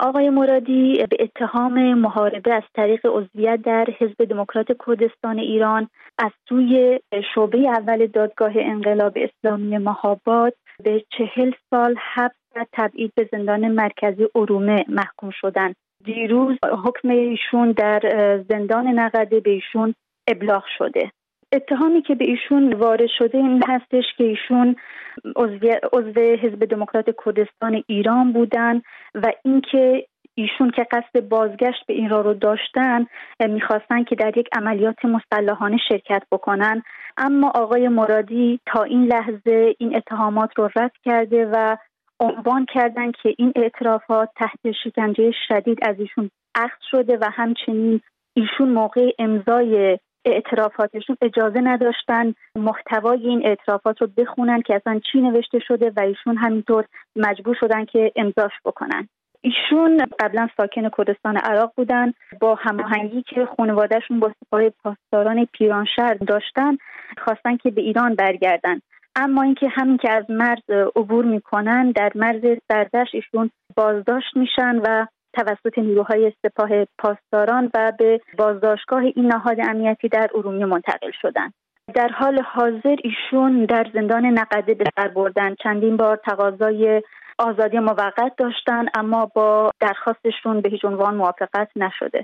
آقای مرادی به اتهام محاربه از طریق عضویت در حزب دموکرات کردستان ایران از سوی شعبه اول دادگاه انقلاب اسلامی مهاباد به 40 سال حبس و تبعید به زندان مرکزی ارومه محکوم شدند. دیروز حکم ایشون در زندان نقده به ایشون ابلاغ شده. اتهامی که به ایشون وارد شده این هستش که ایشون عضو حزب دموکرات کردستان ایران بودن و اینکه ایشون که قصد بازگشت به ایران رو داشتن میخواستن که در یک عملیات مسلحانه شرکت بکنن، اما آقای مرادی تا این لحظه این اتهامات رو رد کرده و عنوان کردن که این اعترافات تحت شکنجه شدید از ایشون اخذ شده و همچنین ایشون موقع امضای اعترافاتشون اجازه نداشتن محتوای این اعترافات رو بخونن که اصلا چی نوشته شده و ایشون همینطور مجبور شدن که امضاش بکنن. ایشون قبلا ساکن کردستان عراق بودن، با هماهنگی که خانواده‌شون با سپاه پاسداران پیرانشهر داشتن خواستن که به ایران برگردن، اما اینکه همین که از مرز عبور میکنن در مرز سردشت ایشون بازداشت میشن و توسط نیروهای سپاه پاسداران و به بازداشتگاه این نهاد امنیتی در ارومیه منتقل شدن. در حال حاضر ایشون در زندان نقده به سر بردن. چندین بار تقاضای آزادی موقت داشتن اما با درخواستشون به هیچ عنوان موافقت نشده.